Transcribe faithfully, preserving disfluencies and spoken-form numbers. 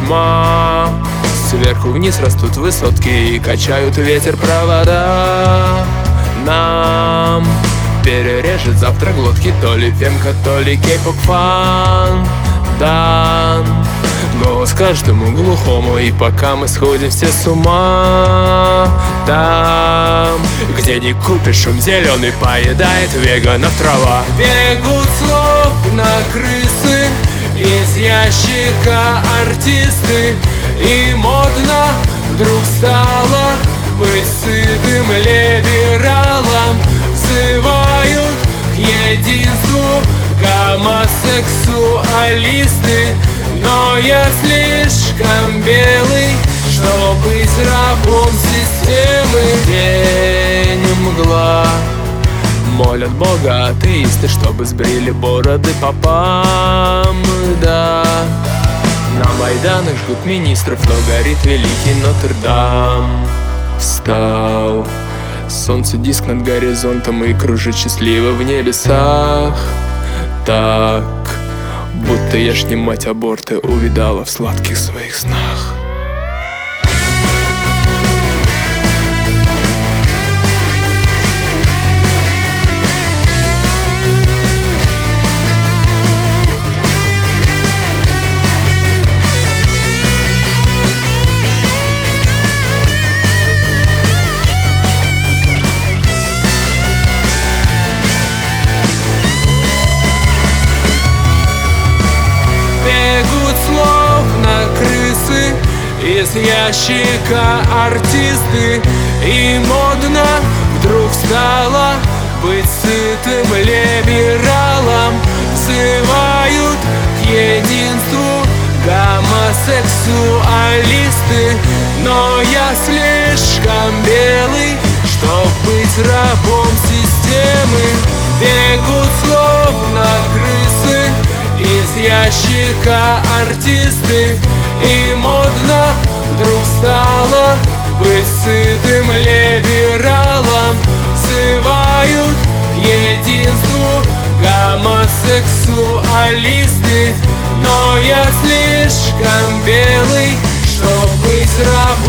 тюрьма. Сверху вниз растут высотки и качают ветер провода. Нам перережет завтра глотки то ли фемка, то ли кей-поп фан. Да, голос каждому глухому, и пока мы сходим все с ума. Там, где не купишь, шум зеленый поедает веганов трава. Бегут словно крысы из ящика артисты, и модно вдруг стало быть сытым либералом. Взывают к единству гомосексуалисты, но я слишком белый, чтобы быть рабом системы. День мгла, молят Бога атеисты, чтобы сбрили бороды попам. Да, на майданах жгут министров, но горит великий Нотр-Дам. Встал солнце, диск над горизонтом, и кружит счастливо в небесах. Так, будто я ж не мать аборты увидала в сладких своих снах. Словно крысы из ящика артисты, и модно вдруг стало быть сытым либералом. Взывают к единству гомосексуалисты, но я слишком белый, чтоб быть рабом системы. Бегут словно крысы из ящика артисты, и модно вдруг стало быть сытым либералом. Взывают к единству гомосексуалисты, но я слишком белый, чтоб быть рабом